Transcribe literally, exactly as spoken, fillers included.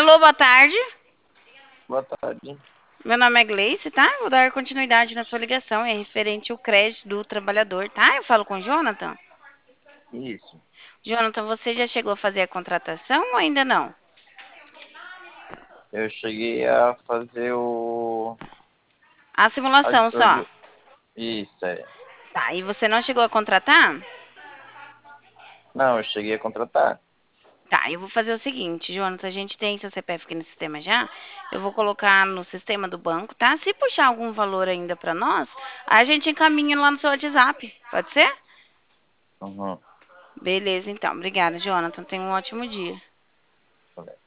Alô, boa tarde. Boa tarde. Meu nome é Gleice, tá? Vou dar continuidade na sua ligação. É referente ao crédito do trabalhador, tá? Eu falo com o Jonathan. Isso. Jonathan, você já chegou a fazer a contratação ou ainda não? Eu cheguei a fazer o. A a- simulação só. o- Isso, é. Tá, e você não chegou a contratar? Não, eu cheguei a contratar. Tá, eu vou fazer o seguinte, Jonathan, a gente tem seu C P F aqui no sistema já. Eu vou colocar no sistema do banco, tá? Se puxar algum valor ainda pra nós, a gente encaminha lá no seu WhatsApp. Pode ser? Uhum. Beleza, então. Obrigada, Jonathan. Tenha um ótimo dia.